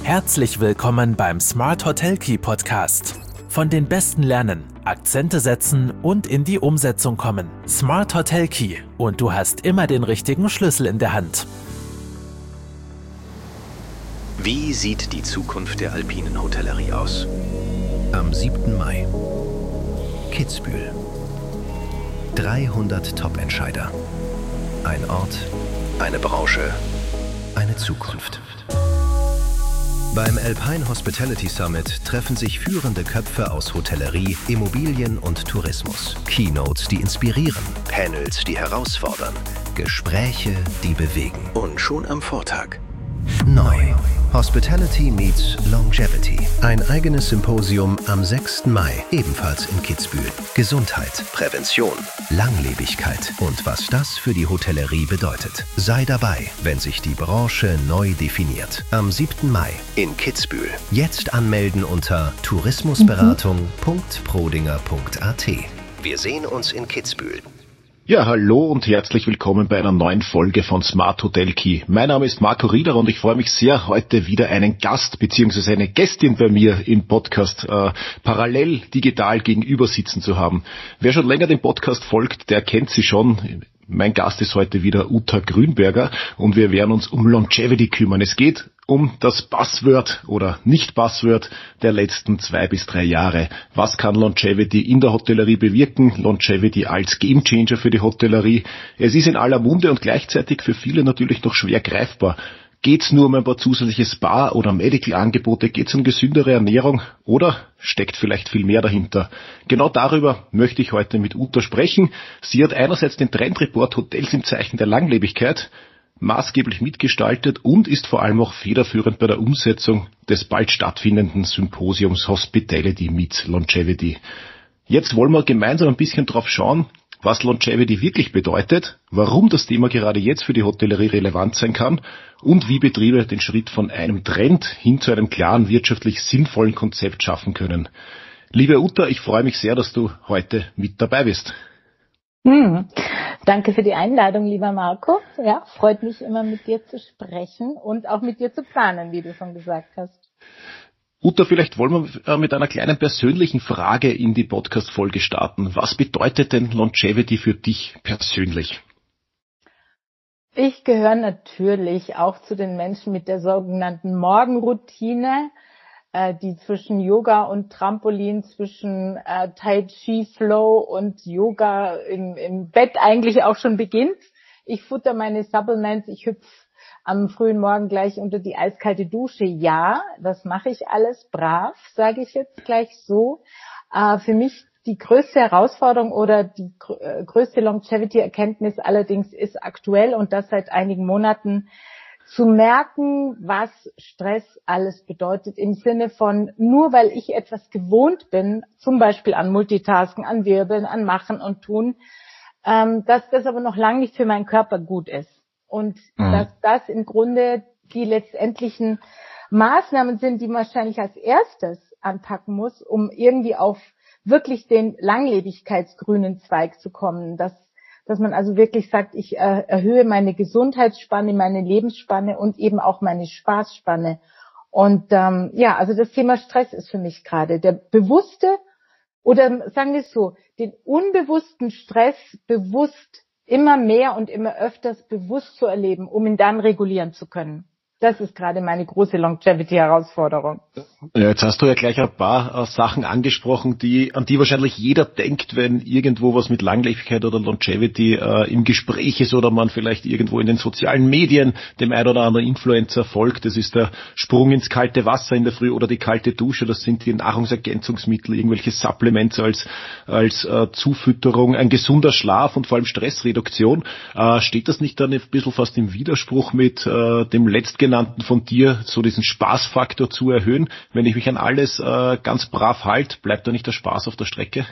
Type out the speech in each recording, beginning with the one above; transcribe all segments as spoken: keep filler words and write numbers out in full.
Herzlich willkommen beim Smart Hotel Key Podcast. Von den Besten lernen, Akzente setzen und in die Umsetzung kommen. Smart Hotel Key und du hast immer den richtigen Schlüssel in der Hand. Wie sieht die Zukunft der alpinen Hotellerie aus? Am siebten Mai. Kitzbühel. dreihundert Top-Entscheider. Ein Ort, Eine Branche. eine Zukunft. Beim Alpine Hospitality Summit treffen sich führende Köpfe aus Hotellerie, Immobilien und Tourismus. Keynotes, die inspirieren. Panels, die herausfordern. Gespräche, die bewegen. Und schon am Vortag. Neu. Hospitality meets Longevity. Ein eigenes Symposium am sechsten Mai, ebenfalls in Kitzbühel. Gesundheit, Prävention. Langlebigkeit und was das für die Hotellerie bedeutet. Sei dabei, wenn sich die Branche neu definiert. Am siebten Mai In Kitzbühel. Jetzt anmelden unter tourismusberatung punkt prodinger punkt a t. Wir sehen uns in Kitzbühel. Ja, hallo und herzlich willkommen bei einer neuen Folge von Smart Hotel Key. Mein Name ist Marco Rieder und ich freue mich sehr, heute wieder einen Gast bzw. eine Gästin bei mir im Podcast äh, parallel digital gegenüber sitzen zu haben. Wer schon länger dem Podcast folgt, der kennt sie schon. Mein Gast ist heute wieder Uta Grünberger und wir werden uns um Longevity kümmern. Es geht um das Buzzword oder Nicht-Buzzword der letzten zwei bis drei Jahre. Was kann Longevity in der Hotellerie bewirken? Longevity als Gamechanger für die Hotellerie. Es ist in aller Munde und gleichzeitig für viele natürlich noch schwer greifbar. Geht's nur um ein paar zusätzliche Spa- oder Medical-Angebote? Geht's um gesündere Ernährung? Oder steckt vielleicht viel mehr dahinter? Genau darüber möchte ich heute mit Uta sprechen. Sie hat einerseits den Trendreport Hotels im Zeichen der Langlebigkeit maßgeblich mitgestaltet und ist vor allem auch federführend bei der Umsetzung des bald stattfindenden Symposiums Hospitality meets Longevity. Jetzt wollen wir gemeinsam ein bisschen drauf schauen, was Longevity wirklich bedeutet, warum das Thema gerade jetzt für die Hotellerie relevant sein kann und wie Betriebe den Schritt von einem Trend hin zu einem klaren, wirtschaftlich sinnvollen Konzept schaffen können. Liebe Uta, ich freue mich sehr, dass du heute mit dabei bist. Hm. Danke für die Einladung, lieber Marco. Ja, freut mich immer mit dir zu sprechen und auch mit dir zu planen, wie du schon gesagt hast. Uta, vielleicht wollen wir mit einer kleinen persönlichen Frage in die Podcast-Folge starten. Was bedeutet denn Longevity für dich persönlich? Ich gehöre natürlich auch zu den Menschen mit der sogenannten Morgenroutine, äh, die zwischen Yoga und Trampolin, zwischen äh, Tai Chi Flow und Yoga im, im Bett eigentlich auch schon beginnt. Ich futter meine Supplements, ich hüpfe am frühen Morgen gleich unter die eiskalte Dusche. Ja, das mache ich alles brav, sage ich jetzt gleich so. Äh, für mich die größte Herausforderung oder die gr- äh, größte Longevity-Erkenntnis allerdings ist aktuell und das seit einigen Monaten zu merken, was Stress alles bedeutet im Sinne von, nur weil ich etwas gewohnt bin, zum Beispiel an Multitasken, an Wirbeln, an Machen und Tun, ähm, dass das aber noch lange nicht für meinen Körper gut ist. Und mhm. dass das im Grunde die letztendlichen Maßnahmen sind, die man wahrscheinlich als erstes anpacken muss, um irgendwie auf wirklich den langlebigkeitsgrünen Zweig zu kommen. Dass, dass man also wirklich sagt, ich äh, erhöhe meine Gesundheitsspanne, meine Lebensspanne und eben auch meine Spaßspanne. Und ähm, ja, also das Thema Stress ist für mich gerade der bewusste oder sagen wir es so, den unbewussten Stress bewusst immer mehr und immer öfters bewusst zu erleben, um ihn dann regulieren zu können. Das ist gerade meine große Longevity-Herausforderung. Ja, jetzt hast du ja gleich ein paar äh, Sachen angesprochen, die an die wahrscheinlich jeder denkt, wenn irgendwo was mit Langlebigkeit oder Longevity äh, im Gespräch ist oder man vielleicht irgendwo in den sozialen Medien dem ein oder anderen Influencer folgt. Das ist der Sprung ins kalte Wasser in der Früh oder die kalte Dusche. Das sind die Nahrungsergänzungsmittel, irgendwelche Supplements als als äh, Zufütterung, ein gesunder Schlaf und vor allem Stressreduktion. Äh, steht das nicht dann ein bisschen fast im Widerspruch mit äh, dem letztgenannten von dir, so diesen Spaßfaktor zu erhöhen? Wenn ich mich an alles äh, ganz brav halte, bleibt da nicht der Spaß auf der Strecke?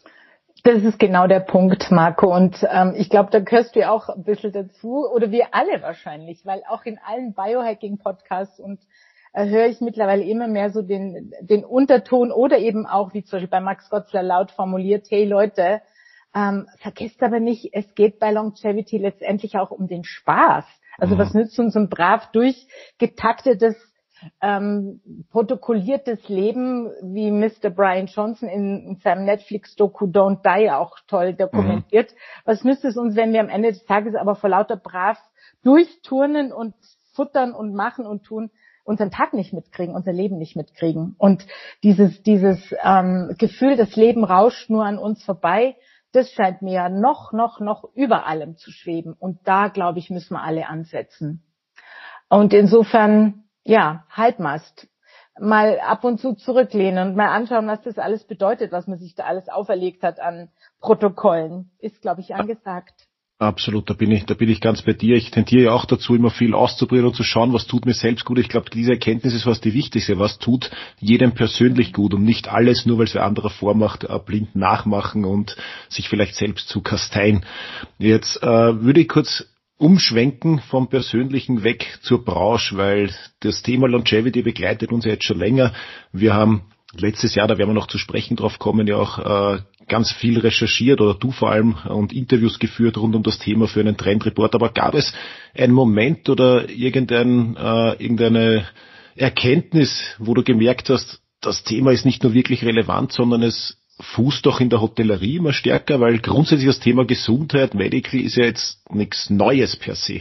Das ist genau der Punkt, Marco. Und ähm, ich glaube, da gehörst du ja auch ein bisschen dazu, oder wir alle wahrscheinlich, weil auch in allen Biohacking-Podcasts und äh, höre ich mittlerweile immer mehr so den, den Unterton oder eben auch, wie zum Beispiel bei Max Gotzler laut formuliert, hey Leute, ähm, vergesst aber nicht, es geht bei Longevity letztendlich auch um den Spaß. Also mhm. was nützt uns ein brav durchgetaktetes ähm, protokolliertes Leben, wie Mister Brian Johnson in, in seinem Netflix-Doku Don't Die auch toll dokumentiert. Mhm. Was nützt es uns, wenn wir am Ende des Tages aber vor lauter brav durchturnen und futtern und machen und tun, unseren Tag nicht mitkriegen, unser Leben nicht mitkriegen. Und dieses, dieses ähm, Gefühl, das Leben rauscht nur an uns vorbei, das scheint mir ja noch, noch, noch über allem zu schweben. Und da, glaube ich, müssen wir alle ansetzen. Und insofern, ja, Halbmast. Mal ab und zu zurücklehnen und mal anschauen, was das alles bedeutet, was man sich da alles auferlegt hat an Protokollen. Ist, glaube ich, angesagt. Absolut, da bin ich, da bin ich ganz bei dir. Ich tendiere ja auch dazu, immer viel auszuprobieren und zu schauen, was tut mir selbst gut. Ich glaube, diese Erkenntnis ist fast die wichtigste. Was tut jedem persönlich gut und nicht alles, nur weil es wer anderer vormacht, blind nachmachen und sich vielleicht selbst zu kasteien. Jetzt äh, würde ich kurz umschwenken vom Persönlichen weg zur Branche, weil das Thema Longevity begleitet uns ja jetzt schon länger. Wir haben letztes Jahr, da werden wir noch zu sprechen drauf kommen, ja auch äh, ganz viel recherchiert oder du vor allem und Interviews geführt rund um das Thema für einen Trendreport. Aber gab es einen Moment oder irgendein, äh, irgendeine Erkenntnis, wo du gemerkt hast, das Thema ist nicht nur wirklich relevant, sondern es fußt doch in der Hotellerie immer stärker, weil grundsätzlich das Thema Gesundheit, Medical ist ja jetzt nichts Neues per se.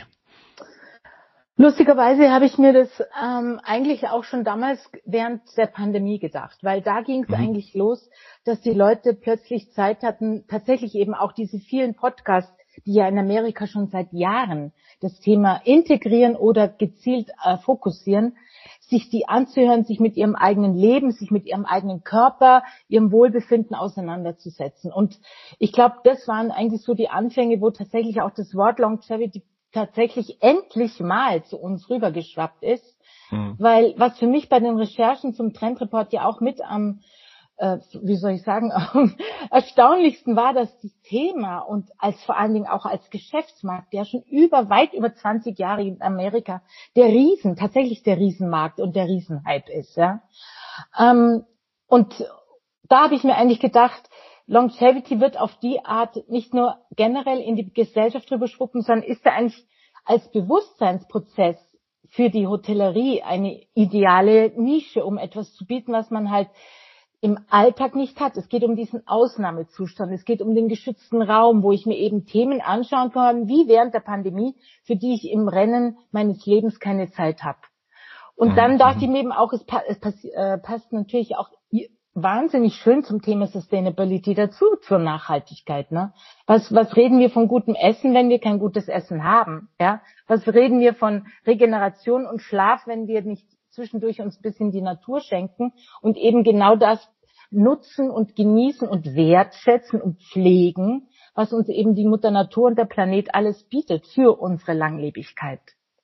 Lustigerweise habe ich mir das ähm, eigentlich auch schon damals während der Pandemie gedacht, weil da ging es mhm. eigentlich los, dass die Leute plötzlich Zeit hatten, tatsächlich eben auch diese vielen Podcasts, die ja in Amerika schon seit Jahren das Thema integrieren oder gezielt äh, fokussieren, sich die anzuhören, sich mit ihrem eigenen Leben, sich mit ihrem eigenen Körper, ihrem Wohlbefinden auseinanderzusetzen. Und ich glaube, das waren eigentlich so die Anfänge, wo tatsächlich auch das Wort Longevity tatsächlich endlich mal zu uns rübergeschwappt ist. Mhm. Weil was für mich bei den Recherchen zum Trendreport ja auch mit am, äh, wie soll ich sagen, am erstaunlichsten war, dass das Thema und als vor allen Dingen auch als Geschäftsmarkt, der schon über, weit über zwanzig Jahre in Amerika der Riesen, tatsächlich der Riesenmarkt und der Riesenhype ist, ja. Ähm, und da habe ich mir eigentlich gedacht, Longevity wird auf die Art nicht nur generell in die Gesellschaft drüber schwuppen, sondern ist ja eigentlich als Bewusstseinsprozess für die Hotellerie eine ideale Nische, um etwas zu bieten, was man halt im Alltag nicht hat. Es geht um diesen Ausnahmezustand, es geht um den geschützten Raum, wo ich mir eben Themen anschauen kann, wie während der Pandemie, für die ich im Rennen meines Lebens keine Zeit habe. Und dann dachte ich mir eben auch, es, pa- es pass- äh, passt natürlich auch wahnsinnig schön zum Thema Sustainability dazu, zur Nachhaltigkeit, ne? Was, was reden wir von gutem Essen, wenn wir kein gutes Essen haben, ja? Was reden wir von Regeneration und Schlaf, wenn wir nicht zwischendurch uns ein bisschen die Natur schenken und eben genau das nutzen und genießen und wertschätzen und pflegen, was uns eben die Mutter Natur und der Planet alles bietet für unsere Langlebigkeit.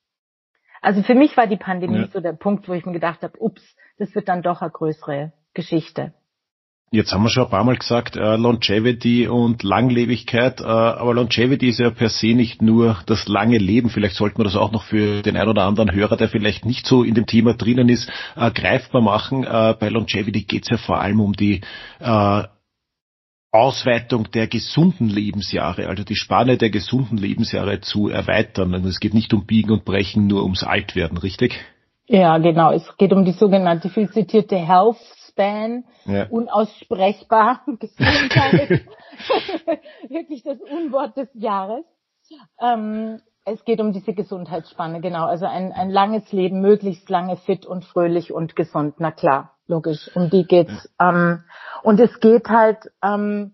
Also für mich war die Pandemie ja. so der Punkt, wo ich mir gedacht habe, ups, das wird dann doch eine größere Geschichte. Jetzt haben wir schon ein paar Mal gesagt, äh, Longevity und Langlebigkeit, äh, aber Longevity ist ja per se nicht nur das lange Leben. Vielleicht sollten wir das auch noch für den ein oder anderen Hörer, der vielleicht nicht so in dem Thema drinnen ist, äh, greifbar machen. Äh, bei Longevity geht es ja vor allem um die äh, Ausweitung der gesunden Lebensjahre, also die Spanne der gesunden Lebensjahre zu erweitern. Also es geht nicht um Biegen und Brechen, nur ums Altwerden, richtig? Ja, genau. Es geht um die sogenannte viel zitierte Health Span, ja. Unaussprechbar, Gesundheit, wirklich das Unwort des Jahres. Ähm, es geht um diese Gesundheitsspanne, genau. Also ein, ein langes Leben, möglichst lange fit und fröhlich und gesund. Na klar, logisch. Um die geht's. Ja. Ähm, und es geht halt, ähm,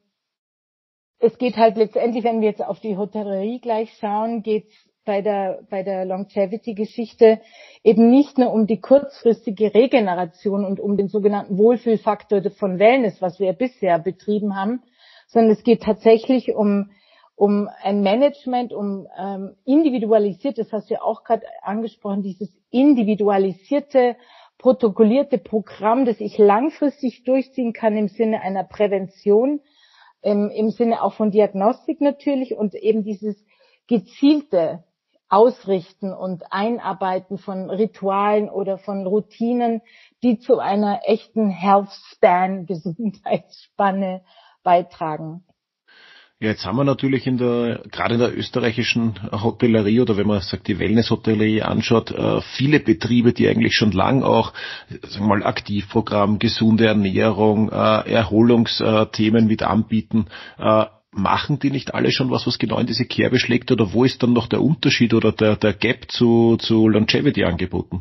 es geht halt letztendlich, wenn wir jetzt auf die Hotellerie gleich schauen, geht's bei der, bei der Longevity-Geschichte eben nicht nur um die kurzfristige Regeneration und um den sogenannten Wohlfühlfaktor von Wellness, was wir bisher betrieben haben, sondern es geht tatsächlich um, um ein Management, um ähm, individualisiert, das hast du ja auch gerade angesprochen, dieses individualisierte, protokollierte Programm, das ich langfristig durchziehen kann im Sinne einer Prävention, im, im Sinne auch von Diagnostik natürlich und eben dieses gezielte Ausrichten und Einarbeiten von Ritualen oder von Routinen, die zu einer echten Health Span, Gesundheitsspanne beitragen. Ja, jetzt haben wir natürlich in der, gerade in der österreichischen Hotellerie oder wenn man sagt, die Wellness-Hotellerie anschaut, viele Betriebe, die eigentlich schon lang auch, sagen wir mal, Aktivprogramm, gesunde Ernährung, Erholungsthemen mit anbieten. Machen die nicht alle schon was, was genau in diese Kerbe schlägt, oder wo ist dann noch der Unterschied oder der, der Gap zu, zu Longevity-Angeboten?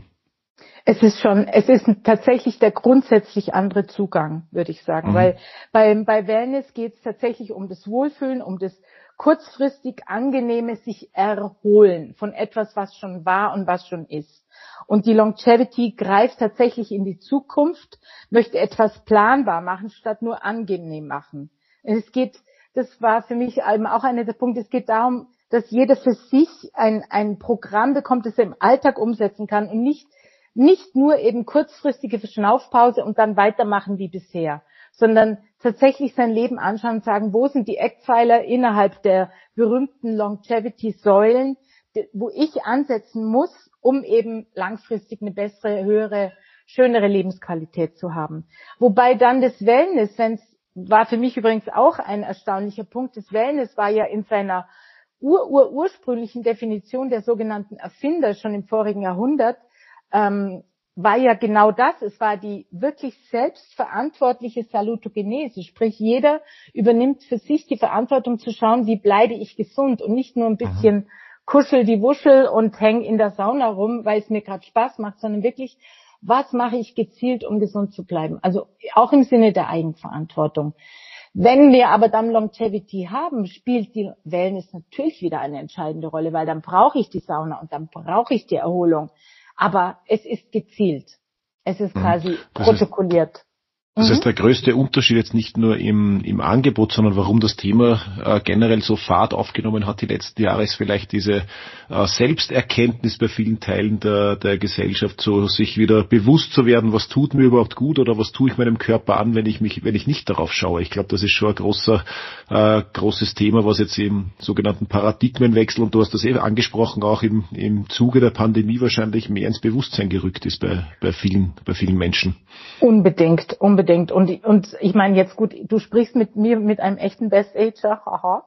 Es ist schon, es ist tatsächlich der grundsätzlich andere Zugang, würde ich sagen, mhm. weil bei, bei Wellness geht es tatsächlich um das Wohlfühlen, um das kurzfristig angenehme sich erholen von etwas, was schon war und was schon ist. Und die Longevity greift tatsächlich in die Zukunft, möchte etwas planbar machen, statt nur angenehm machen. Es geht, das war für mich eben auch einer der Punkte, es geht darum, dass jeder für sich ein, ein Programm bekommt, das er im Alltag umsetzen kann und nicht Nicht nur eben kurzfristige Verschnaufpause und dann weitermachen wie bisher, sondern tatsächlich sein Leben anschauen und sagen, wo sind die Eckpfeiler innerhalb der berühmten Longevity-Säulen, wo ich ansetzen muss, um eben langfristig eine bessere, höhere, schönere Lebensqualität zu haben. Wobei dann das Wellness, wenn's, war für mich übrigens auch ein erstaunlicher Punkt, das Wellness war ja in seiner ur, ur, ursprünglichen Definition der sogenannten Erfinder schon im vorigen Jahrhundert, Ähm, war ja genau das. Es war die wirklich selbstverantwortliche Salutogenese. Sprich, jeder übernimmt für sich die Verantwortung zu schauen, wie bleibe ich gesund und nicht nur ein bisschen mhm. kuschel die Wuschel und häng in der Sauna rum, weil es mir gerade Spaß macht, sondern wirklich, was mache ich gezielt, um gesund zu bleiben? Also auch im Sinne der Eigenverantwortung. Wenn wir aber dann Longevity haben, spielt die Wellness natürlich wieder eine entscheidende Rolle, weil dann brauche ich die Sauna und dann brauche ich die Erholung. Aber es ist gezielt. Es ist quasi das protokolliert. Ist, das ist der größte Unterschied jetzt nicht nur im, im Angebot, sondern warum das Thema äh, generell so Fahrt aufgenommen hat die letzten Jahre, ist vielleicht diese äh, Selbsterkenntnis bei vielen Teilen der, der Gesellschaft, so sich wieder bewusst zu werden, was tut mir überhaupt gut oder was tue ich meinem Körper an, wenn ich mich, wenn ich nicht darauf schaue. Ich glaube, das ist schon ein großer, äh, großes Thema, was jetzt im sogenannten Paradigmenwechsel, und du hast das eben angesprochen, auch im, im Zuge der Pandemie wahrscheinlich mehr ins Bewusstsein gerückt ist bei, bei vielen, bei vielen Menschen. Unbedingt, unbedingt. Und, und ich meine jetzt gut, du sprichst mit mir mit einem echten Best-Ager, haha.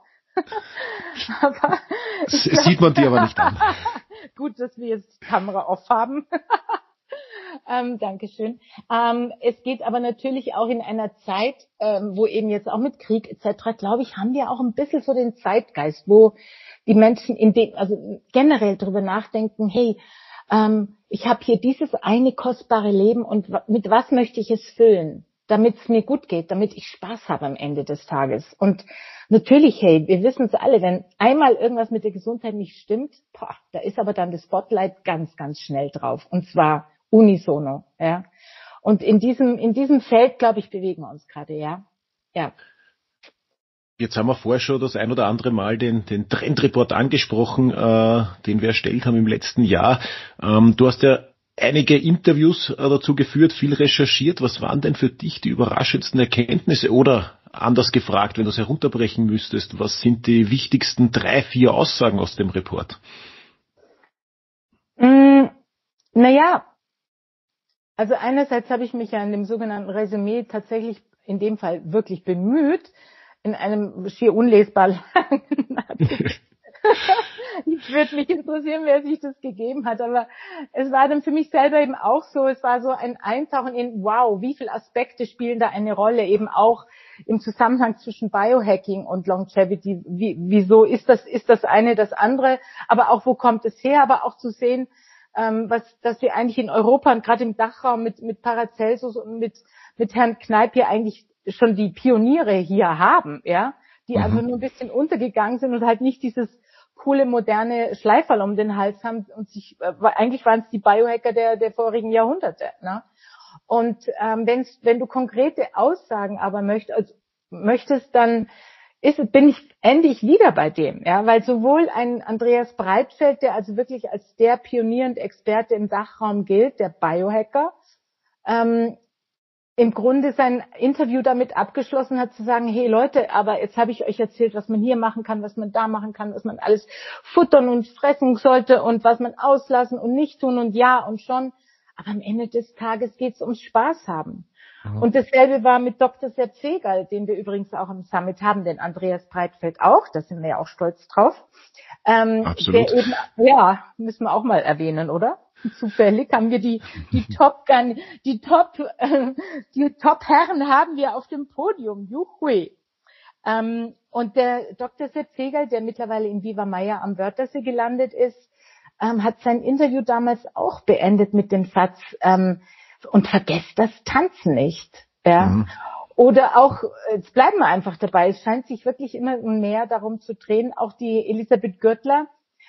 aber das sieht man dir aber nicht an. Gut, dass wir jetzt die Kamera off haben. ähm, Dankeschön. Ähm, es geht aber natürlich auch in einer Zeit, ähm, wo eben jetzt auch mit Krieg et cetera, glaube ich, haben wir auch ein bisschen so den Zeitgeist, wo die Menschen in dem, also generell drüber nachdenken, hey, ähm, ich habe hier dieses eine kostbare Leben und mit was möchte ich es füllen, damit es mir gut geht, damit ich Spaß habe am Ende des Tages. Und natürlich, hey, wir wissen es alle, wenn einmal irgendwas mit der Gesundheit nicht stimmt, boah, da ist aber dann das Spotlight ganz, ganz schnell drauf. Und zwar unisono, ja. Und in diesem, in diesem Feld, glaube ich, bewegen wir uns gerade, ja. Ja. Jetzt haben wir vorher schon das ein oder andere Mal den, den Trendreport angesprochen, äh, den wir erstellt haben im letzten Jahr. Ähm, du hast ja einige Interviews äh, dazu geführt, viel recherchiert. Was waren denn für dich die überraschendsten Erkenntnisse? Oder anders gefragt, wenn du es herunterbrechen müsstest, was sind die wichtigsten drei, vier Aussagen aus dem Report? Mm, naja, also einerseits habe ich mich ja in dem sogenannten Resümee tatsächlich in dem Fall wirklich bemüht, in einem schier unlesbar langen Artikel. Ich würde mich interessieren, wer sich das gegeben hat, aber es war dann für mich selber eben auch so, es war so ein Eintauchen in, wow, wie viele Aspekte spielen da eine Rolle, eben auch im Zusammenhang zwischen Biohacking und Longevity, wie, wieso ist das, ist das eine das andere, aber auch, wo kommt es her, aber auch zu sehen, ähm, was, dass wir eigentlich in Europa und gerade im Dachraum mit, mit Paracelsus und mit, mit Herrn Kneip hier eigentlich schon die Pioniere hier haben, ja, die mhm. also nur ein bisschen untergegangen sind und halt nicht dieses coole, moderne Schleiferl um den Hals haben und sich, äh, eigentlich waren es die Biohacker der, der vorigen Jahrhunderte, ne? Und ähm, wenn's, wenn du konkrete Aussagen aber möcht, also, möchtest, dann ist, bin ich endlich wieder bei dem, ja, weil sowohl ein Andreas Breitfeld, der also wirklich als der Pionier und Experte im Dachraum gilt, der Biohacker, ähm, im Grunde sein Interview damit abgeschlossen hat, zu sagen, hey Leute, aber jetzt habe ich euch erzählt, was man hier machen kann, was man da machen kann, was man alles futtern und fressen sollte und was man auslassen und nicht tun und ja und schon. Aber am Ende des Tages geht's ums Spaß haben. Mhm. Und dasselbe war mit Doktor Sepp Segal, den wir übrigens auch im Summit haben, den Andreas Breitfeld auch, da sind wir ja auch stolz drauf. Ähm, Absolut. Der eben, ja, müssen wir auch mal erwähnen, oder? Zufällig haben wir die, die Top, die Top, äh, die Top-Herren haben wir auf dem Podium. Juhui. Ähm, und der Doktor Sepp Segal, der mittlerweile in Viva Maya am Wörthersee gelandet ist, ähm, hat sein Interview damals auch beendet mit dem Satz, ähm, und vergesst das Tanzen nicht. Ja. Mhm. Oder auch, jetzt bleiben wir einfach dabei, es scheint sich wirklich immer mehr darum zu drehen, auch die Elisabeth Gürtler,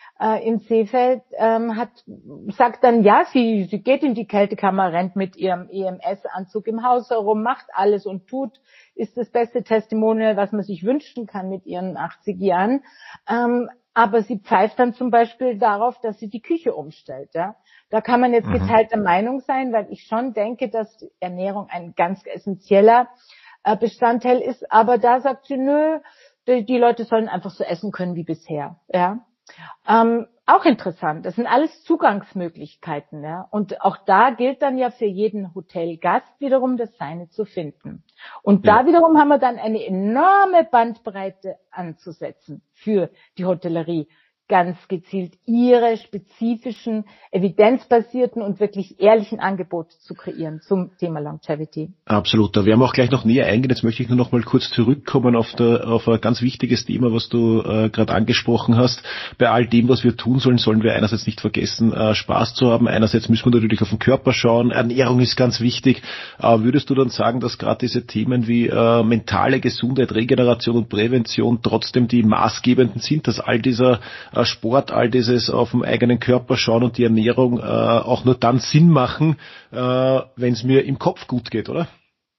in Seefeld ähm, hat sagt dann, ja, sie sie geht in die Kältekammer, rennt mit ihrem E M S-Anzug im Haus herum, macht alles und tut, ist das beste Testimonial, was man sich wünschen kann mit ihren achtzig Jahren. Ähm, aber sie pfeift dann zum Beispiel darauf, dass sie die Küche umstellt. Ja, da kann man jetzt mhm. geteilter Meinung sein, weil ich schon denke, dass Ernährung ein ganz essentieller äh, Bestandteil ist. Aber da sagt sie, nö, die, die Leute sollen einfach so essen können wie bisher. Ja. Ähm, auch interessant. Das sind alles Zugangsmöglichkeiten, ja. Und auch da gilt dann ja für jeden Hotelgast wiederum das Seine zu finden. Und ja. da wiederum haben wir dann eine enorme Bandbreite anzusetzen für die Hotellerie. Ganz gezielt ihre spezifischen, evidenzbasierten und wirklich ehrlichen Angebote zu kreieren zum Thema Longevity. Absolut. Da werden wir auch gleich noch näher eingehen. Jetzt möchte ich nur noch mal kurz zurückkommen auf, der, auf ein ganz wichtiges Thema, was du äh, gerade angesprochen hast. Bei all dem, was wir tun sollen, sollen wir einerseits nicht vergessen, äh, Spaß zu haben. Einerseits müssen wir natürlich auf den Körper schauen. Ernährung ist ganz wichtig. Äh, würdest du dann sagen, dass gerade diese Themen wie äh, mentale Gesundheit, Regeneration und Prävention trotzdem die maßgebenden sind, dass all dieser äh, Sport, all dieses auf den eigenen Körper schauen und die Ernährung äh, auch nur dann Sinn machen, äh, wenn es mir im Kopf gut geht, oder?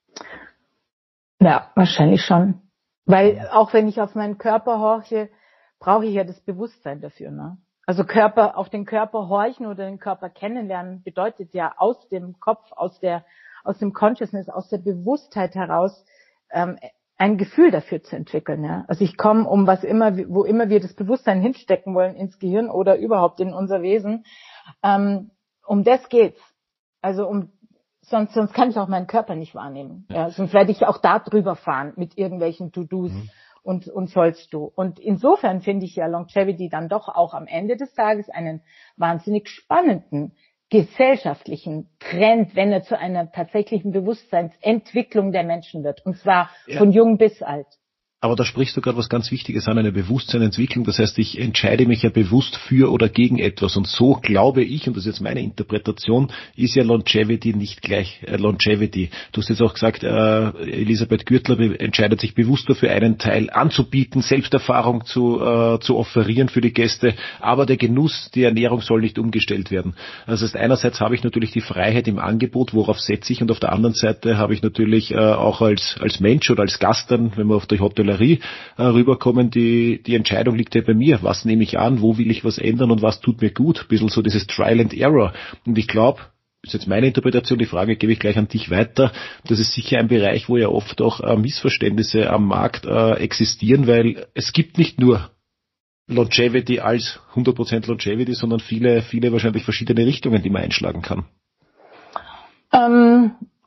Ja, wahrscheinlich schon. Weil auch wenn ich auf meinen Körper horche, brauche ich ja das Bewusstsein dafür. Ne? Also Körper, auf den Körper horchen oder den Körper kennenlernen bedeutet ja aus dem Kopf, aus der, aus dem Consciousness, aus der Bewusstheit heraus ähm, ein Gefühl dafür zu entwickeln, ja. Also ich komme, um was immer, wo immer wir das Bewusstsein hinstecken wollen, ins Gehirn oder überhaupt in unser Wesen, ähm, um das geht's. Also um, sonst, sonst kann ich auch meinen Körper nicht wahrnehmen, ja. Sonst werde ich auch da drüber fahren mit irgendwelchen To-Dos mhm. und, und sollst du. Und insofern finde ich ja Longevity dann doch auch am Ende des Tages einen wahnsinnig spannenden gesellschaftlichen Trend, wenn er zu einer tatsächlichen Bewusstseinsentwicklung der Menschen wird. Und zwar ja. von jung bis alt. Aber da sprichst du gerade was ganz Wichtiges an, eine Bewusstseinsentwicklung. Das heißt, ich entscheide mich ja bewusst für oder gegen etwas. Und so glaube ich, und das ist jetzt meine Interpretation, ist ja Longevity nicht gleich äh, Longevity. Du hast jetzt auch gesagt, äh, Elisabeth Gürtler be- entscheidet sich bewusst dafür, einen Teil anzubieten, Selbsterfahrung zu, äh, zu offerieren für die Gäste. Aber der Genuss, die Ernährung soll nicht umgestellt werden. Das heißt, einerseits habe ich natürlich die Freiheit im Angebot, worauf setze ich, und auf der anderen Seite habe ich natürlich äh, auch als, als Mensch oder als Gast dann, wenn wir auf der Hotellerie rüberkommen, die, die Entscheidung liegt ja bei mir. Was nehme ich an? Wo will ich was ändern? Und was tut mir gut? Ein bisschen so dieses Trial and Error. Und ich glaube, das ist jetzt meine Interpretation, die Frage gebe ich gleich an dich weiter. Das ist sicher ein Bereich, wo ja oft auch äh, Missverständnisse am Markt äh, existieren, weil es gibt nicht nur Longevity als hundert Prozent Longevity, sondern viele, viele wahrscheinlich verschiedene Richtungen, die man einschlagen kann. Ähm,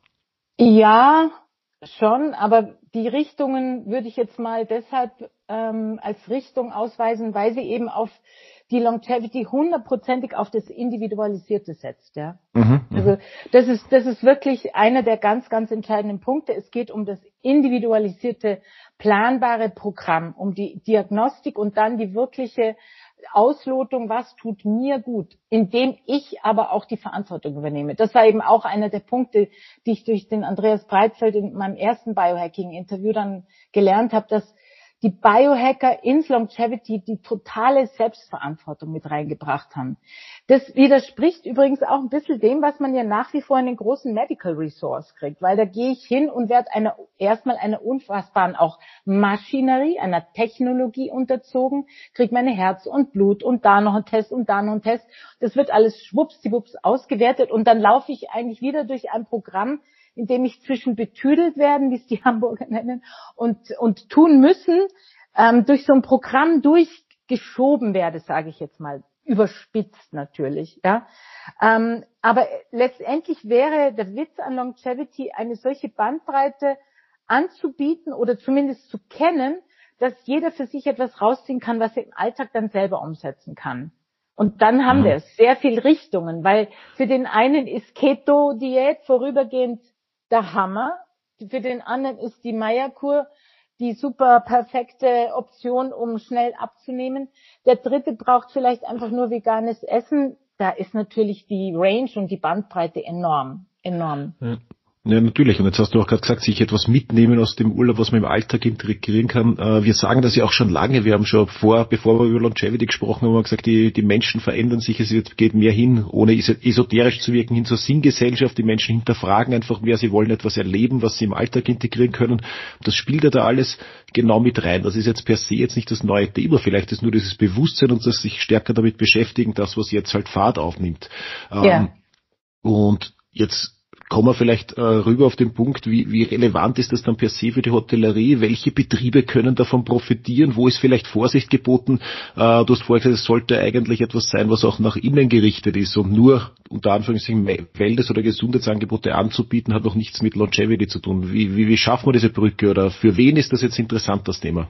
ja, schon, aber die Richtungen würde ich jetzt mal deshalb ähm, als Richtung ausweisen, weil sie eben auf die Longevity hundertprozentig auf das Individualisierte setzt, ja. Mhm, also das ist das ist wirklich einer der ganz ganz entscheidenden Punkte. Es geht um das individualisierte, planbare Programm, um die Diagnostik und dann die wirkliche Auslotung, was tut mir gut, indem ich aber auch die Verantwortung übernehme. Das war eben auch einer der Punkte, die ich durch den Andreas Breitfeld in meinem ersten Biohacking-Interview dann gelernt habe, dass die Biohacker ins Longevity die totale Selbstverantwortung mit reingebracht haben. Das widerspricht übrigens auch ein bisschen dem, was man ja nach wie vor in den großen Medical Resorts kriegt, weil da gehe ich hin und werde einer, erstmal einer unfassbaren auch Maschinerie, einer Technologie unterzogen, kriege meine Herz und Blut und da noch ein Test und da noch ein Test. Das wird alles schwuppsdiwupps ausgewertet und dann laufe ich eigentlich wieder durch ein Programm, in dem ich zwischen betüdelt werden, wie es die Hamburger nennen, und und tun müssen, ähm, durch so ein Programm durchgeschoben werde, sage ich jetzt mal. überspitzt natürlich, ja. Ähm, aber letztendlich wäre der Witz an Longevity, eine solche Bandbreite anzubieten oder zumindest zu kennen, dass jeder für sich etwas rausziehen kann, was er im Alltag dann selber umsetzen kann. Und dann haben mhm. wir sehr viel Richtungen, weil für den einen ist Keto-Diät vorübergehend der Hammer, für den anderen ist die Meierkur die super perfekte Option, um schnell abzunehmen. Der dritte braucht vielleicht einfach nur veganes Essen. Da ist natürlich die Range und die Bandbreite enorm, enorm. Ja. Ja, natürlich. Und jetzt hast du auch gerade gesagt, sich etwas mitnehmen aus dem Urlaub, was man im Alltag integrieren kann. Wir sagen das ja auch schon lange. Wir haben schon vor, bevor wir über Longevity gesprochen haben, haben wir gesagt, die, die Menschen verändern sich. Es geht mehr hin, ohne esoterisch zu wirken, hin zur Sinngesellschaft. Die Menschen hinterfragen einfach mehr. Sie wollen etwas erleben, was sie im Alltag integrieren können. Das spielt ja da alles genau mit rein. Das ist jetzt per se jetzt nicht das neue Thema. Vielleicht ist nur dieses Bewusstsein und das sich stärker damit beschäftigen, das, was jetzt halt Fahrt aufnimmt. Ja. Und jetzt kommen wir vielleicht äh, rüber auf den Punkt, wie, wie relevant ist das dann per se für die Hotellerie? Welche Betriebe können davon profitieren? Wo ist vielleicht Vorsicht geboten? Äh, du hast vorher gesagt, es sollte eigentlich etwas sein, was auch nach innen gerichtet ist und nur unter Anführungszeichen Wellness- oder Gesundheitsangebote anzubieten, hat noch nichts mit Longevity zu tun. Wie, wie, wie schaffen wir diese Brücke oder für wen ist das jetzt interessant, das Thema?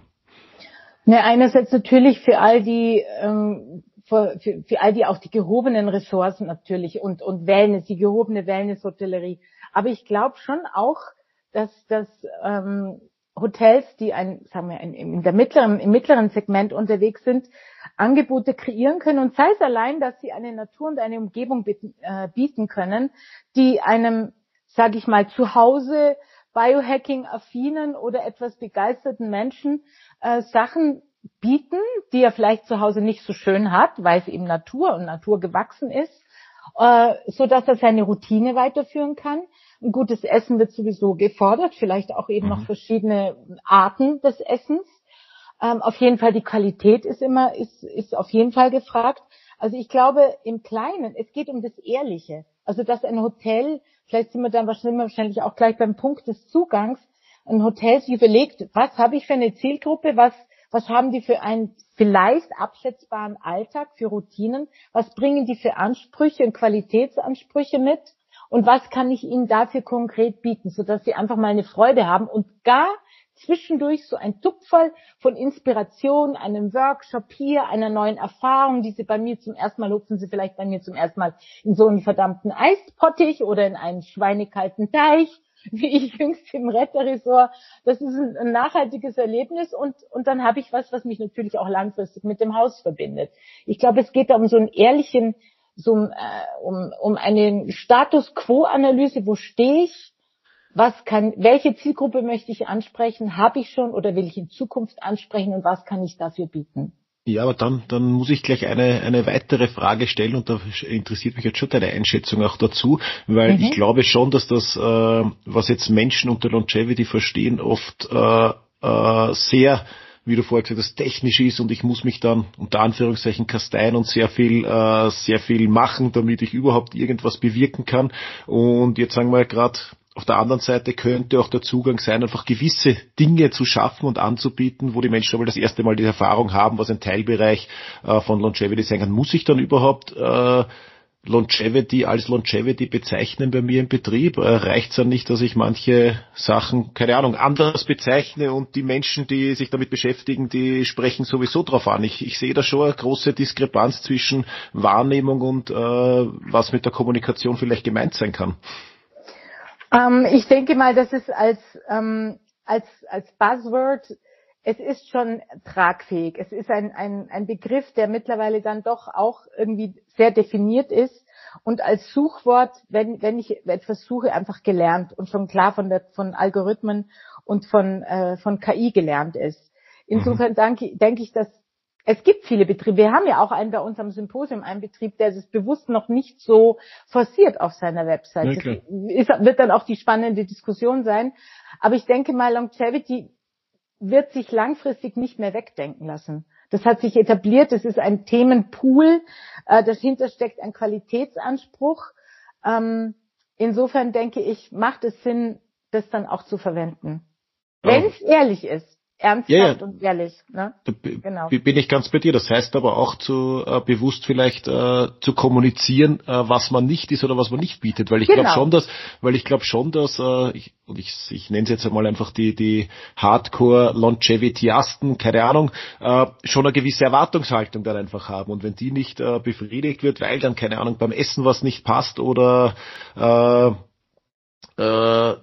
Ja, einerseits natürlich für all die ähm Für, für, für all die auch die gehobenen Ressourcen natürlich und, und Wellness, die gehobene Wellness-Hotellerie. Aber ich glaube schon auch, dass, dass ähm, Hotels, die ein, sagen wir, in, in der mittleren, im mittleren Segment unterwegs sind, Angebote kreieren können. Und sei es allein, dass sie eine Natur und eine Umgebung bieten, äh, bieten können, die einem, sage ich mal, zu Hause Biohacking-affinen oder etwas begeisterten Menschen äh, Sachen bieten, die er vielleicht zu Hause nicht so schön hat, weil es eben Natur und Natur gewachsen ist, äh, so dass er seine Routine weiterführen kann. Ein gutes Essen wird sowieso gefordert, vielleicht auch eben noch verschiedene Arten des Essens. Ähm, auf jeden Fall die Qualität ist immer, ist, ist auf jeden Fall gefragt. Also ich glaube im Kleinen, es geht um das Ehrliche. Also dass ein Hotel, vielleicht sind wir dann wahrscheinlich auch gleich beim Punkt des Zugangs, ein Hotel sich überlegt, was habe ich für eine Zielgruppe, was Was haben die für einen vielleicht abschätzbaren Alltag, für Routinen? Was bringen die für Ansprüche und Qualitätsansprüche mit? Und was kann ich ihnen dafür konkret bieten, sodass sie einfach mal eine Freude haben und gar zwischendurch so ein Tupferl von Inspiration, einem Workshop hier, einer neuen Erfahrung, die sie bei mir zum ersten Mal, hupfen sie vielleicht bei mir zum ersten Mal in so einen verdammten Eispottich oder in einen schweinekalten Teich, wie ich jüngst im Retterresort. Das ist ein, ein nachhaltiges Erlebnis und, und dann habe ich was, was mich natürlich auch langfristig mit dem Haus verbindet. Ich glaube, es geht da um so einen ehrlichen, so um, äh, um, um eine Status-Quo-Analyse. Wo stehe ich? Was kann, welche Zielgruppe möchte ich ansprechen? Habe ich schon oder will ich in Zukunft ansprechen und was kann ich dafür bieten? Ja, aber dann, dann muss ich gleich eine, eine weitere Frage stellen und da interessiert mich jetzt schon deine Einschätzung auch dazu, weil mhm. ich glaube schon, dass das, äh, was jetzt Menschen unter Longevity verstehen, oft äh, äh, sehr, wie du vorher gesagt hast, technisch ist und ich muss mich dann unter Anführungszeichen kasteien und sehr viel, äh, sehr viel machen, damit ich überhaupt irgendwas bewirken kann. Und jetzt sagen wir gerade, auf der anderen Seite könnte auch der Zugang sein, einfach gewisse Dinge zu schaffen und anzubieten, wo die Menschen aber das erste Mal die Erfahrung haben, was ein Teilbereich äh, von Longevity sein kann. Muss ich dann überhaupt äh, Longevity als Longevity bezeichnen bei mir im Betrieb? Äh, reicht es dann nicht, dass ich manche Sachen, keine Ahnung, anders bezeichne und die Menschen, die sich damit beschäftigen, die sprechen sowieso drauf an. Ich, ich sehe da schon eine große Diskrepanz zwischen Wahrnehmung und äh, was mit der Kommunikation vielleicht gemeint sein kann. Ähm, ich denke mal, dass es als, ähm, als, als Buzzword, es ist schon tragfähig. Es ist ein, ein, ein Begriff, der mittlerweile dann doch auch irgendwie sehr definiert ist und als Suchwort, wenn, wenn ich etwas suche, einfach gelernt und schon klar von der, von Algorithmen und von, äh, von K I gelernt ist. Insofern mhm. denke, denke ich, dass es gibt viele Betriebe. Wir haben ja auch einen bei uns am Symposium, einen Betrieb, der es bewusst noch nicht so forciert auf seiner Website. Okay. Das ist, wird dann auch die spannende Diskussion sein. Aber ich denke mal, Longevity wird sich langfristig nicht mehr wegdenken lassen. Das hat sich etabliert. Das ist ein Themenpool. Dahinter steckt ein Qualitätsanspruch. Insofern denke ich, macht es Sinn, das dann auch zu verwenden. Wenn es ehrlich ist. ernsthaft ja, ja. und ehrlich. Ne? Da b- Genau. bin ich ganz bei dir. Das heißt aber auch zu äh, bewusst vielleicht äh, zu kommunizieren, äh, was man nicht ist oder was man nicht bietet, weil ich Genau. glaube schon, dass, weil ich glaube schon, dass äh, ich, und ich, ich nenne es jetzt einmal einfach die die Hardcore Longevity-Asten, keine Ahnung, äh, schon eine gewisse Erwartungshaltung dann einfach haben, und wenn die nicht äh, befriedigt wird, weil dann keine Ahnung beim Essen was nicht passt oder äh, äh,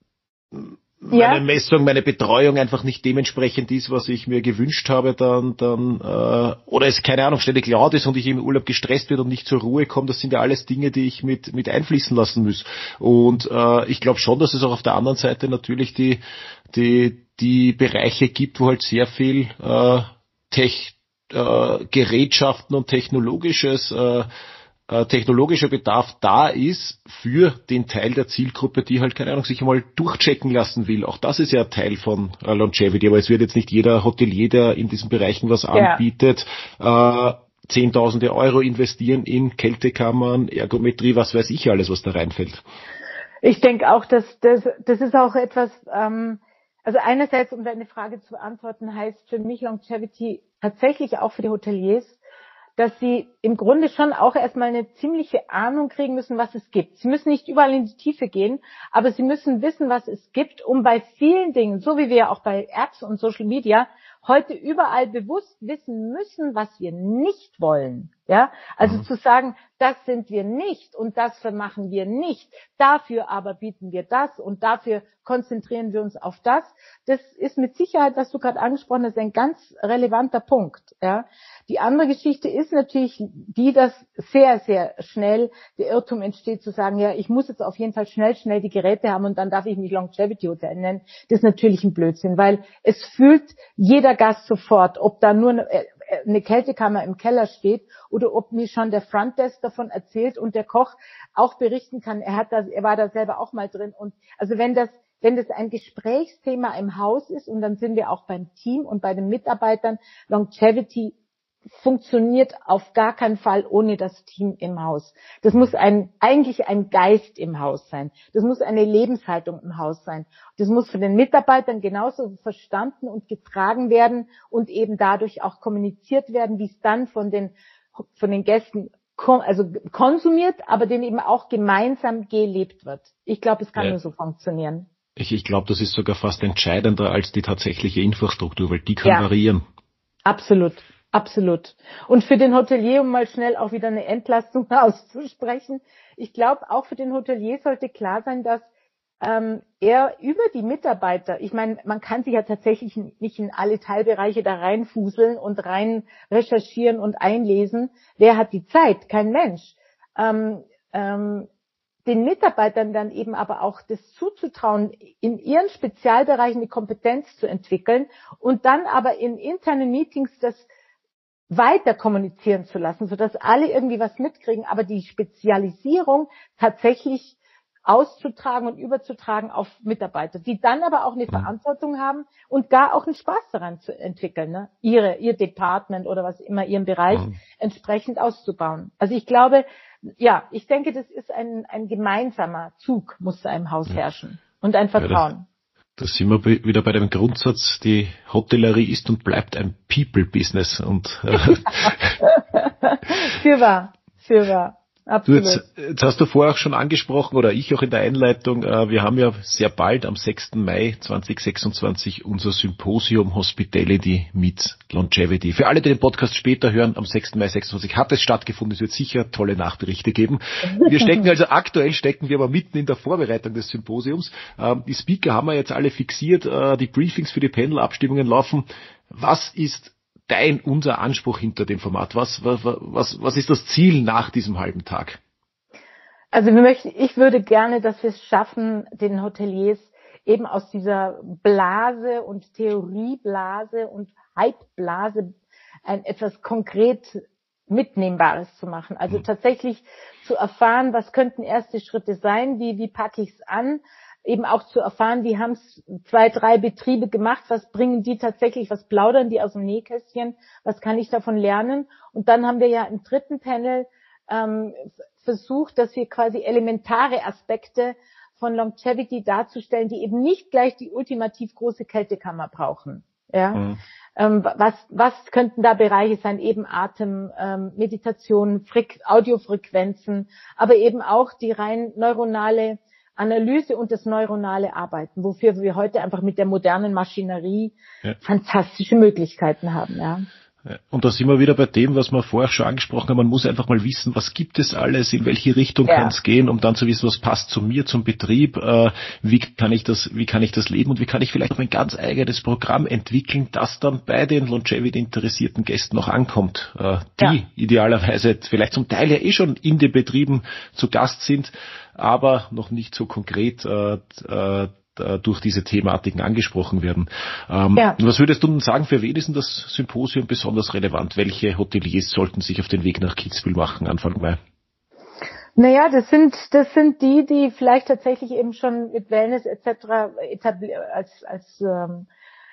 meine Ja. Messung, meine Betreuung einfach nicht dementsprechend ist, was ich mir gewünscht habe, dann, dann äh, oder es, keine Ahnung, ständig laut ist und ich im Urlaub gestresst wird und nicht zur Ruhe komme, das sind ja alles Dinge, die ich mit mit einfließen lassen muss. Und äh, ich glaube schon, dass es auch auf der anderen Seite natürlich die die die Bereiche gibt, wo halt sehr viel äh, Tech, äh, Gerätschaften und technologisches äh, äh, technologischer Bedarf da ist für den Teil der Zielgruppe, die halt, keine Ahnung, sich einmal durchchecken lassen will. Auch das ist ja Teil von äh, Longevity, aber es wird jetzt nicht jeder Hotelier, der in diesen Bereichen was Ja. anbietet, äh, Zehntausende Euro investieren in Kältekammern, Ergometrie, was weiß ich alles, was da reinfällt. Ich denke auch, dass das, das ist auch etwas, ähm, also einerseits, um deine Frage zu beantworten, heißt für mich Longevity tatsächlich auch für die Hoteliers, dass sie im Grunde schon auch erstmal eine ziemliche Ahnung kriegen müssen, was es gibt. Sie müssen nicht überall in die Tiefe gehen, aber sie müssen wissen, was es gibt, um bei vielen Dingen, so wie wir ja auch bei Apps und Social Media, heute überall bewusst wissen müssen, was wir nicht wollen. Ja, also Mhm. zu sagen, das sind wir nicht und das machen wir nicht, dafür aber bieten wir das und dafür konzentrieren wir uns auf das. Das ist mit Sicherheit, was du gerade angesprochen hast, ein ganz relevanter Punkt. Ja, die andere Geschichte ist natürlich die, dass sehr, sehr schnell der Irrtum entsteht, zu sagen, ja, ich muss jetzt auf jeden Fall schnell, schnell die Geräte haben und dann darf ich mich Longevity Hotel nennen. Das ist natürlich ein Blödsinn, weil es fühlt jeder Gast sofort, ob da nur eine, eine Kältekammer im Keller steht oder ob mir schon der Frontdesk davon erzählt und der Koch auch berichten kann, er hat da, er war da selber auch mal drin. Und also wenn das, wenn das ein Gesprächsthema im Haus ist, und dann sind wir auch beim Team und bei den Mitarbeitern, Longevity funktioniert auf gar keinen Fall ohne das Team im Haus. Das muss ein, eigentlich ein Geist im Haus sein. Das muss eine Lebenshaltung im Haus sein. Das muss von den Mitarbeitern genauso verstanden und getragen werden und eben dadurch auch kommuniziert werden, wie es dann von den, von den Gästen also konsumiert, aber den eben auch gemeinsam gelebt wird. Ich glaube, es kann Ja. nur so funktionieren. Ich, ich glaube, das ist sogar fast entscheidender als die tatsächliche Infrastruktur, weil die kann Ja. variieren. Absolut. Absolut. Und für den Hotelier, um mal schnell auch wieder eine Entlastung auszusprechen, ich glaube, auch für den Hotelier sollte klar sein, dass ähm, er über die Mitarbeiter, ich meine, man kann sich ja tatsächlich nicht in alle Teilbereiche da reinfuseln und rein recherchieren und einlesen. Wer hat die Zeit? Kein Mensch. Ähm, ähm, den Mitarbeitern dann eben aber auch das zuzutrauen, in ihren Spezialbereichen die Kompetenz zu entwickeln und dann aber in internen Meetings das weiter kommunizieren zu lassen, sodass alle irgendwie was mitkriegen, aber die Spezialisierung tatsächlich auszutragen und überzutragen auf Mitarbeiter, die dann aber auch eine Mhm. Verantwortung haben und gar auch einen Spaß daran zu entwickeln, ne? ihre, ihr Department oder was immer, ihren Bereich Mhm. entsprechend auszubauen. Also ich glaube, ja, ich denke, das ist ein, ein gemeinsamer Zug, muss da im Haus Ja. herrschen und ein Vertrauen. Da sind wir be- wieder bei dem Grundsatz, die Hotellerie ist und bleibt ein People-Business. Und äh, Fürwahr, fürwahr. du Absolut. jetzt, jetzt hast du vorher auch schon angesprochen, oder ich auch in der Einleitung, äh, wir haben ja sehr bald am sechsten Mai zweitausendsechsundzwanzig unser Symposium Hospitality meets Longevity. Für alle, die den Podcast später hören, am sechsten Mai sechsundzwanzig hat es stattgefunden. Es wird sicher tolle Nachberichte geben. Wir stecken also, aktuell stecken wir aber mitten in der Vorbereitung des Symposiums. Ähm, die Speaker haben wir jetzt alle fixiert, äh, die Briefings für die Panel-Abstimmungen laufen. Was ist dein, unser Anspruch hinter dem Format? Was, was, was, was ist das Ziel nach diesem halben Tag? Also wir möchten, ich würde gerne, dass wir es schaffen, den Hoteliers eben aus dieser Blase und Theorieblase und Hypeblase ein etwas konkret Mitnehmbares zu machen. Also Mhm. tatsächlich zu erfahren, was könnten erste Schritte sein, wie, wie packe ich es an, eben auch zu erfahren, wie haben es zwei, drei Betriebe gemacht, was bringen die tatsächlich, was plaudern die aus dem Nähkästchen, was kann ich davon lernen. Und dann haben wir ja im dritten Panel ähm, versucht, dass wir quasi elementare Aspekte von Longevity darzustellen, die eben nicht gleich die ultimativ große Kältekammer brauchen. Ja. Mhm. Ähm, was, was könnten da Bereiche sein? Eben Atem, ähm, Meditation, Freq- Audiofrequenzen, aber eben auch die rein neuronale Analyse und das neuronale Arbeiten, wofür wir heute einfach mit der modernen Maschinerie ja. fantastische Möglichkeiten haben, ja. Und da sind wir wieder bei dem, was wir vorher schon angesprochen haben. Man muss einfach mal wissen, was gibt es alles, in welche Richtung ja. kann es gehen, um dann zu wissen, was passt zu mir, zum Betrieb, äh, wie kann ich das, wie kann ich das leben und wie kann ich vielleicht auch ein ganz eigenes Programm entwickeln, das dann bei den Longevity-interessierten Gästen noch ankommt, äh, die ja. idealerweise vielleicht zum Teil ja eh schon in den Betrieben zu Gast sind, aber noch nicht so konkret äh, äh, durch diese Thematiken angesprochen werden. Ähm, ja. Was würdest du denn sagen, für wen ist denn das Symposium besonders relevant? Welche Hoteliers sollten sich auf den Weg nach Kitzbühel machen, Anfang Mai? Naja, das sind das sind die, die vielleicht tatsächlich eben schon mit Wellness et cetera etabliert als als ähm,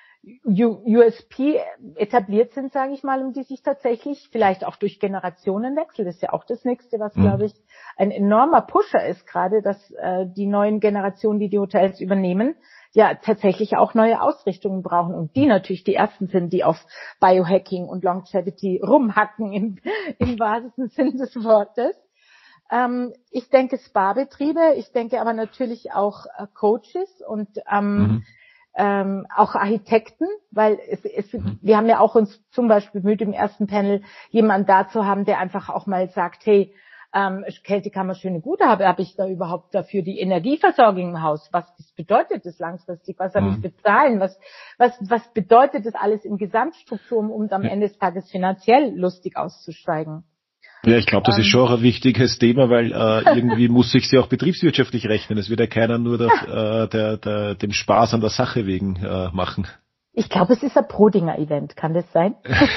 U S P etabliert sind, sage ich mal, und die sich tatsächlich vielleicht auch durch Generationenwechsel, das ist ja auch das Nächste, was, mhm. glaube ich, ein enormer Pusher ist gerade, dass äh, die neuen Generationen, die die Hotels übernehmen, ja tatsächlich auch neue Ausrichtungen brauchen und die natürlich die ersten sind, die auf Biohacking und Longevity rumhacken im, im wahrsten Sinn des Wortes. Ähm, ich denke Spa-Betriebe, ich denke aber natürlich auch äh, Coaches und ähm, mhm. Ähm, auch Architekten, weil es, es, wir haben ja auch uns zum Beispiel bemüht, im ersten Panel jemanden da zu haben, der einfach auch mal sagt, hey, ähm, Kältekammer schöne Gute, habe hab ich da überhaupt dafür die Energieversorgung im Haus? Was das bedeutet das langfristig? Was habe ich bezahlen? Was, was, was bedeutet das alles in Gesamtstruktur, um am Ende des Tages finanziell lustig auszusteigen? Ja, ich glaube, das ist schon auch ein wichtiges Thema, weil äh, irgendwie muss sich sie auch betriebswirtschaftlich rechnen. Es wird ja keiner nur der, äh, der, der, dem Spaß an der Sache wegen äh, machen. Ich glaube, es ist ein Prodinger-Event. Kann das sein?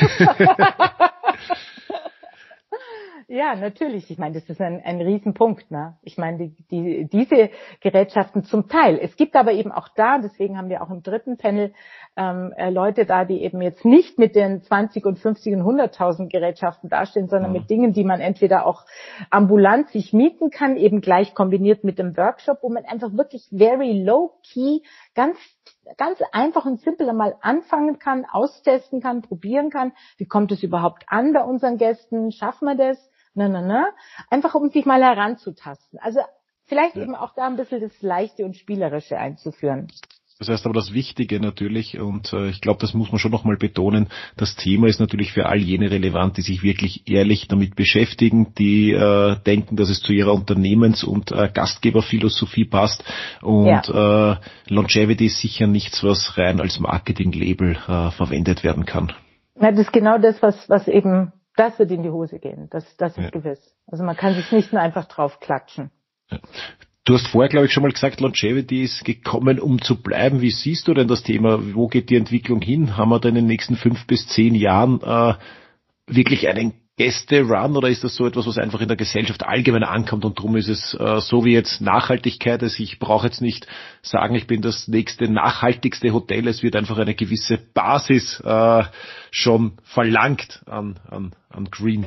Ja, natürlich. Ich meine, das ist ein, ein Riesenpunkt, ne? Ich meine, die, die, diese Gerätschaften zum Teil. Es gibt aber eben auch da, deswegen haben wir auch im dritten Panel ähm, Leute da, die eben jetzt nicht mit den zwanzig und fünfzig und hunderttausend Gerätschaften dastehen, sondern mhm. mit Dingen, die man entweder auch ambulant sich mieten kann, eben gleich kombiniert mit dem Workshop, wo man einfach wirklich very low key, ganz ganz einfach und simpel mal anfangen kann, austesten kann, probieren kann. Wie kommt es überhaupt an bei unseren Gästen? Schaffen wir das? Na, na, na. Einfach um sich mal heranzutasten. Also vielleicht ja. eben auch da ein bisschen das Leichte und Spielerische einzuführen. Das heißt aber das Wichtige natürlich, und äh, ich glaube, das muss man schon nochmal betonen, das Thema ist natürlich für all jene relevant, die sich wirklich ehrlich damit beschäftigen, die äh, denken, dass es zu ihrer Unternehmens- und äh, Gastgeberphilosophie passt. Und ja. äh, Longevity ist sicher nichts, was rein als Marketing-Label äh, verwendet werden kann. Ja, das ist genau das, was, was eben, das wird in die Hose gehen. Das, das ist ja. gewiss. Also man kann sich nicht nur einfach drauf klatschen. Ja. Du hast vorher, glaube ich, schon mal gesagt, Longevity ist gekommen, um zu bleiben. Wie siehst du denn das Thema? Wo geht die Entwicklung hin? Haben wir da in den nächsten fünf bis zehn Jahren äh, wirklich einen Gäste-Run oder ist das so etwas, was einfach in der Gesellschaft allgemein ankommt und darum ist es äh, so wie jetzt Nachhaltigkeit, also ich brauche jetzt nicht sagen, ich bin das nächste nachhaltigste Hotel, es wird einfach eine gewisse Basis äh, schon verlangt an, an, an Green.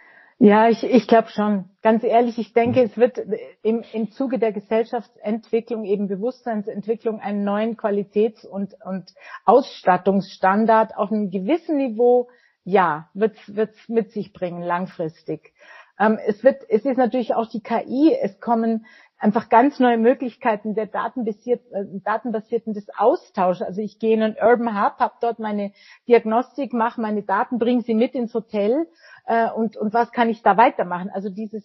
Ja, ich, ich glaube schon. Ganz ehrlich, ich denke, es wird im, im Zuge der Gesellschaftsentwicklung, eben Bewusstseinsentwicklung, einen neuen Qualitäts- und, und Ausstattungsstandard auf einem gewissen Niveau, ja, wird es mit sich bringen, langfristig. Ähm, es wird, es ist natürlich auch die K I, es kommen einfach ganz neue Möglichkeiten der datenbasiert, äh, datenbasierten des Austauschs. Also ich gehe in einen Urban Hub, habe dort meine Diagnostik, mache meine Daten, bringe sie mit ins Hotel äh, und, und was kann ich da weitermachen? Also dieses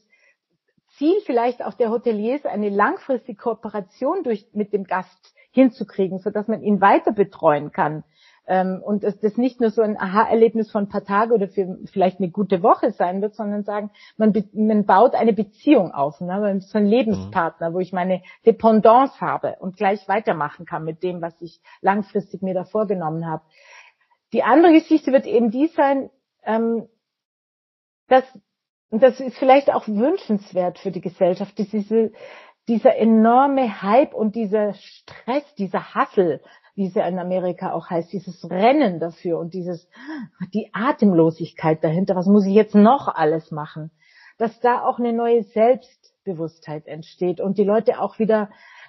Ziel vielleicht auch der Hoteliers, eine langfristige Kooperation durch, mit dem Gast hinzukriegen, sodass man ihn weiter betreuen kann. Ähm, und dass das nicht nur so ein Aha-Erlebnis von ein paar Tage oder für vielleicht eine gute Woche sein wird, sondern sagen, man, be- man baut eine Beziehung auf, ne? So ein Lebenspartner, mhm. wo ich meine Dependance habe und gleich weitermachen kann mit dem, was ich langfristig mir da vorgenommen habe. Die andere Geschichte wird eben die sein, ähm, dass, und das ist vielleicht auch wünschenswert für die Gesellschaft, dass diese, dieser enorme Hype und dieser Stress, dieser Hustle, wie es ja in Amerika auch heißt, dieses Rennen dafür und dieses, die Atemlosigkeit dahinter, was muss ich jetzt noch alles machen, dass da auch eine neue Selbstbewusstheit entsteht und die Leute auch wieder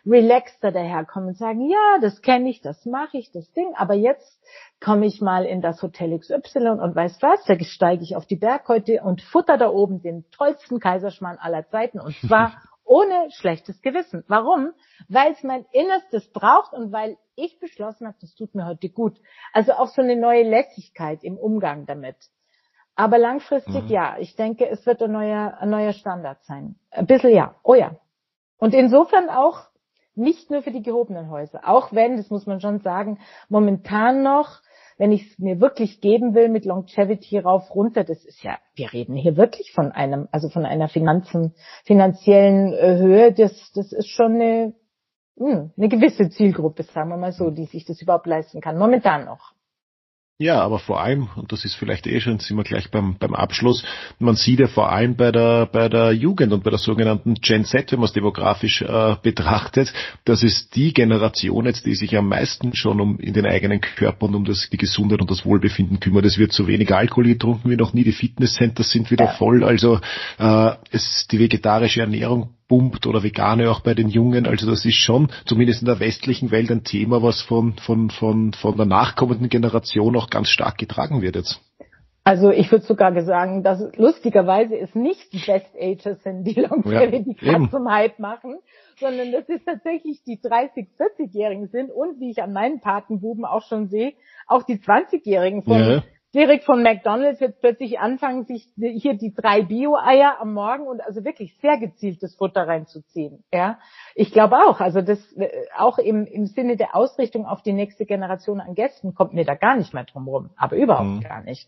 relaxter daherkommen und sagen, ja, das kenne ich, das mache ich, das Ding, aber jetzt komme ich mal in das Hotel X Y und weißt was, da steige ich auf die Berghütte und futter da oben den tollsten Kaiserschmarrn aller Zeiten und zwar ohne schlechtes Gewissen. Warum? Weil es mein Innerstes braucht und weil ich beschlossen habe, das tut mir heute gut. Also auch so eine neue Lässigkeit im Umgang damit. Aber langfristig, mhm. ja, ich denke, es wird ein neuer, ein neuer Standard sein. Ein bisschen ja, oh ja. Und insofern auch nicht nur für die gehobenen Häuser. Auch wenn, das muss man schon sagen, momentan noch, wenn ich es mir wirklich geben will mit Longevity rauf, runter, das ist ja, wir reden hier wirklich von einem, also von einer Finanzen, finanziellen äh, Höhe, das, das ist schon eine, mh, eine gewisse Zielgruppe, sagen wir mal so, die sich das überhaupt leisten kann. Momentan noch. Ja, aber vor allem, und das ist vielleicht eh schon, sind wir gleich beim, beim Abschluss, man sieht ja vor allem bei der, bei der Jugend und bei der sogenannten Gen Z, wenn man es demografisch äh, betrachtet, das ist die Generation jetzt, die sich am meisten schon um in den eigenen Körper und um das, die Gesundheit und das Wohlbefinden kümmert. Es wird so wenig Alkohol getrunken wie noch nie, die Fitnesscenters sind wieder voll, also äh, es die vegetarische Ernährung pumpt oder Vegane auch bei den Jungen. Also das ist schon, zumindest in der westlichen Welt, ein Thema, was von von von von der nachkommenden Generation auch ganz stark getragen wird jetzt. Also ich würde sogar sagen, dass lustigerweise es nicht die Best Ages sind, die Longevity ja, gerade zum Hype machen, sondern dass es tatsächlich die dreißig-, vierzig-Jährigen sind und, wie ich an meinen Patenbuben auch schon sehe, auch die zwanzigjährigen von ja. Direkt von McDonald's jetzt plötzlich anfangen, sich hier die drei Bio-Eier am Morgen und also wirklich sehr gezieltes Futter reinzuziehen. Ja, ich glaube auch, also das auch im im Sinne der Ausrichtung auf die nächste Generation an Gästen kommt mir da gar nicht mehr drum rum, aber überhaupt mhm. gar nicht.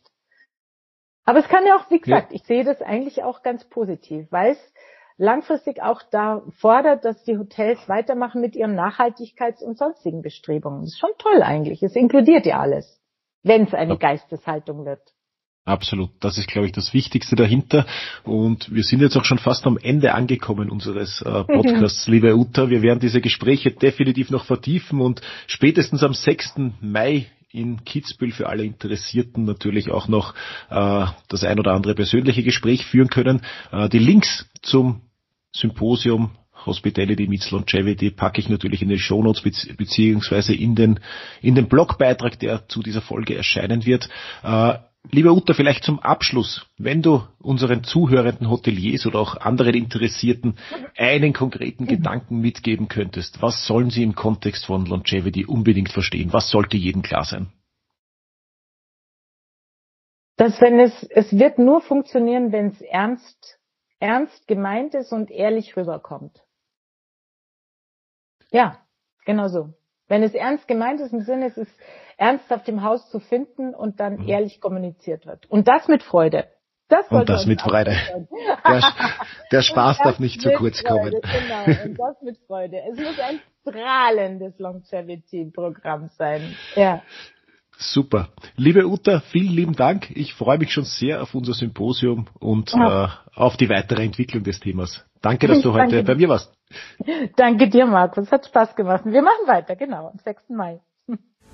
Aber es kann ja auch, wie gesagt, ja. ich sehe das eigentlich auch ganz positiv, weil es langfristig auch da fordert, dass die Hotels weitermachen mit ihren Nachhaltigkeits- und sonstigen Bestrebungen. Das ist schon toll eigentlich. Es inkludiert ja alles. Wenn es eine Geisteshaltung wird. Absolut. Das ist, glaube ich, das Wichtigste dahinter. Und wir sind jetzt auch schon fast am Ende angekommen unseres äh, Podcasts, liebe Uta. Wir werden diese Gespräche definitiv noch vertiefen und spätestens am sechsten Mai in Kitzbühel für alle Interessierten natürlich auch noch äh, das ein oder andere persönliche Gespräch führen können. Äh, die Links zum Symposium Hospitality meets Longevity packe ich natürlich in den Shownotes bezieh- beziehungsweise in den in den Blogbeitrag, der zu dieser Folge erscheinen wird. Äh, lieber Uta, vielleicht zum Abschluss, wenn du unseren zuhörenden Hoteliers oder auch anderen Interessierten einen konkreten mhm. Gedanken mitgeben könntest, was sollen sie im Kontext von Longevity unbedingt verstehen? Was sollte jedem klar sein? Dass wenn es es wird nur funktionieren, wenn es ernst ernst gemeint ist und ehrlich rüberkommt. Ja, genau so. Wenn es ernst gemeint ist, im Sinne, es ist ernsthaft im Haus zu finden und dann mhm. ehrlich kommuniziert wird. Und das mit Freude. Das und das mit Freude. Der, der Spaß darf nicht zu kurz Freude, kommen. Genau, und das mit Freude. Es muss ein strahlendes Longevity-Programm sein. Ja. Super. Liebe Uta, vielen lieben Dank. Ich freue mich schon sehr auf unser Symposium und ja. äh, auf die weitere Entwicklung des Themas. Danke, dass du heute Danke. bei mir warst. Danke dir, Markus. Hat Spaß gemacht. Wir machen weiter, genau, am sechsten Mai.